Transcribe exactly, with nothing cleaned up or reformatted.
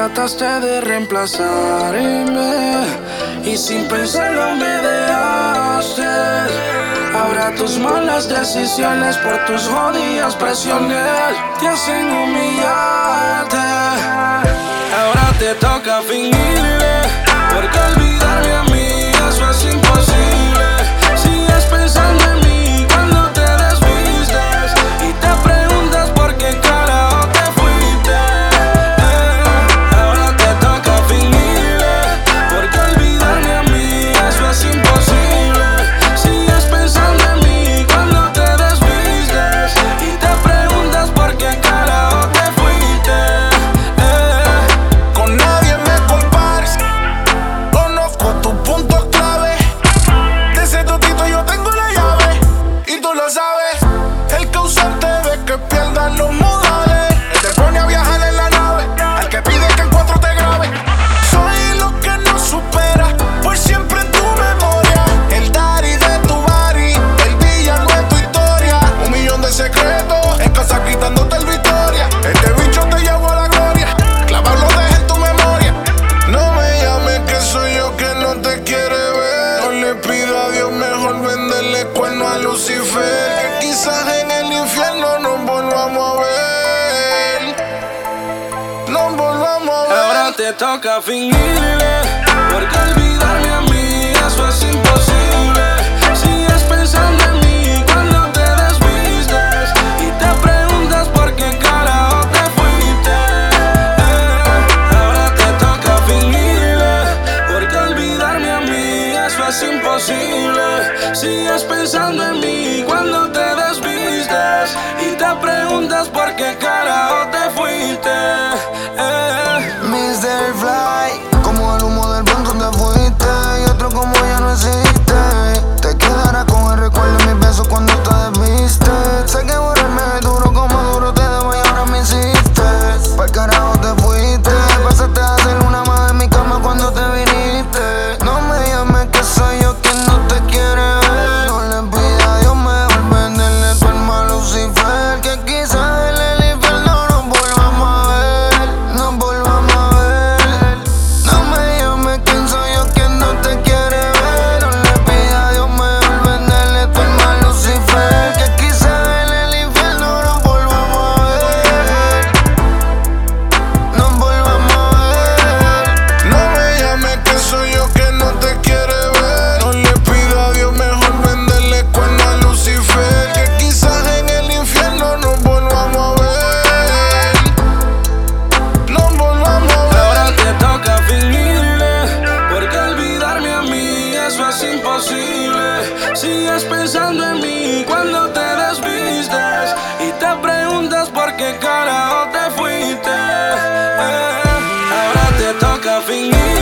trataste de reemplazarme y sin pensarlo me dejaste. Ahora tus malas decisiones por tus jodidas presiones te hacen humillarte. Ahora te toca fingirle, porque olvidarme a mí eso es imposible. Sigues pensando en mí cuando te desvistes y te preguntas por qué carajo te fuiste. eh. Ahora te toca fingirle, porque olvidarme a mí eso es imposible. Sigues pensando en mí cuando te desvistes y te preguntas por qué carajo te fuiste. eh. Con nadie me compares, conozco tus puntos clave. De ese totito yo tengo la llave y tú lo sabes. El causante de que pierdan los modales, el te pone a viajar en la nave, al que pide que en cuatro te grabe. Soy lo que no supera, por siempre en tu memoria. El daddy de tu body, el villano de tu historia. Un millón de secretos, en casa gritándote el victoria. Este bicho te llevó a la gloria, clavarlo deja en tu memoria. No me llames que soy yo que no te quiere ver. No le pido a Dios, mejor venderle cuerno a Lucifer. Que quizás en el infierno nos volvamos a ver. Nos volvamos a ver. Ahora te toca fingirle, porque olvidarme a mí eso es imposible. Sigues pensando en mí cuando te desvistes y te preguntas por qué carajo te fuiste. eh. Ahora te toca fingirle, porque olvidarme a mí eso es imposible. Sigues pensando en mí cuando te desvistes y te preguntas por qué carajo te fuiste. eh. mister Fly, como el humo del blunt te fuiste y otro como ya no existe. Te quedarás con el recuerdo de mis besos cuando te desviste. Sé que borrarme es duro como duro te debo y ahora me hiciste. Pa'l carajo te fuiste, pasaste a hacer una más en mi cama cuando te viniste. No me llames que soy yo quien no te quiere ver. No le pidas a Dios, mejor venderle tu alma a Lucifer. Que quizás en el infierno nos volvamos a ver. Nos volvamos a ver. No me llames quién soy yo quien no te quiere ver. No le pidas a Dios, mejor venderle tu alma a Lucifer. Que quizás en el infierno nos volvamos a ver. Nos volvamos a ver. No me llames que soy yo que no te quiere ver. No le pido a Dios, mejor venderle cuerno a Lucifer. Que quizás en el infierno nos volvamos a ver. Nos volvamos a ver. Ahora te toca fingirle, porque olvidarme a mí eso es imposible. Sigues pensando en mí cuando te desvistes y te preguntas por qué carajo te fuiste. eh. Ahora te toca fingir